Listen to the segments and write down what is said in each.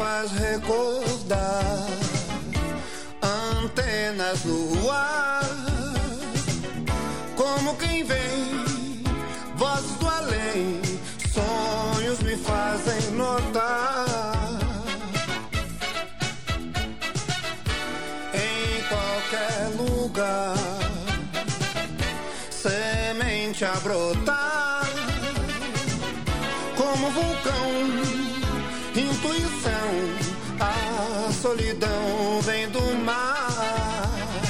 faz recordar antenas no ar, como quem vem, vozes do além, sonhos me fazem notar. Em qualquer lugar, semente a brotar, como vulcão, intuição, a solidão vem do mar.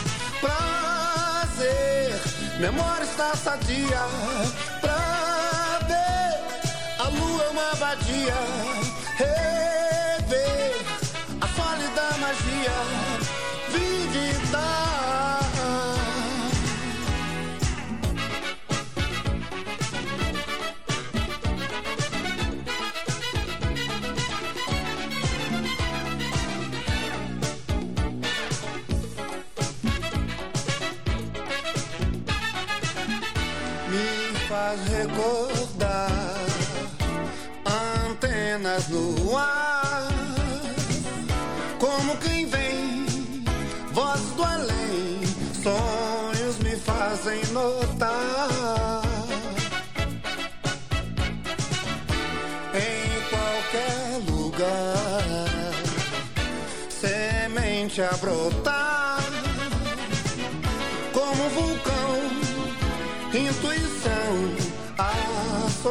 Prazer, memória está sadia, pra ver a lua é uma abadia, rever a sólida magia, visitar. Faz recordar antenas no ar, como quem vem, vozes do além, sonhos me fazem notar. Em qualquer lugar, semente a brotar, como vulcão, intuição,